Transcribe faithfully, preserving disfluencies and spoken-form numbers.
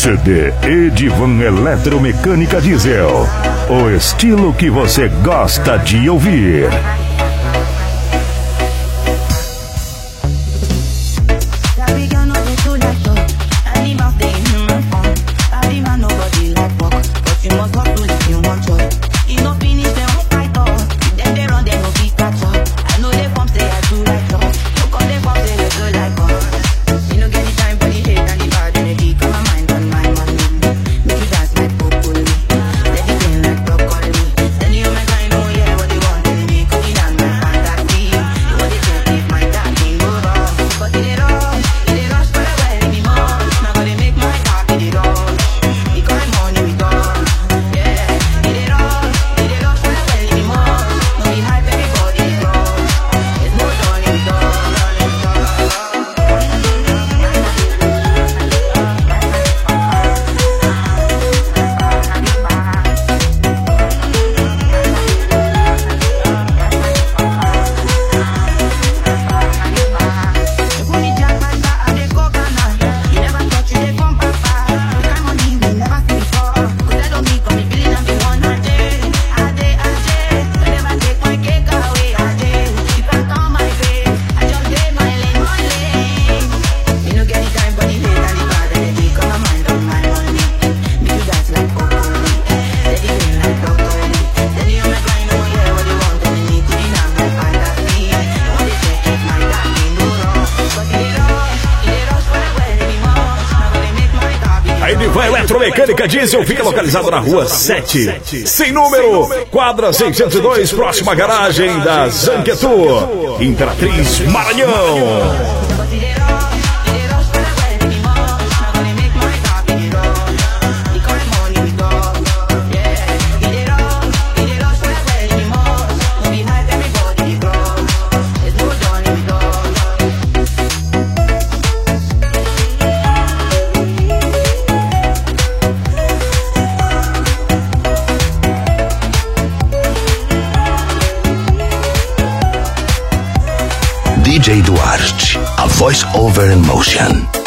C D Edivan Eletromecânica Diesel. O estilo que você gosta de ouvir. Eletromecânica Diesel fica localizado na rua sete, sem número, quadra seiscentos e dois, próxima garagem da Zanquetu, Imperatriz, Maranhão. D J Duarte, a voice over in motion.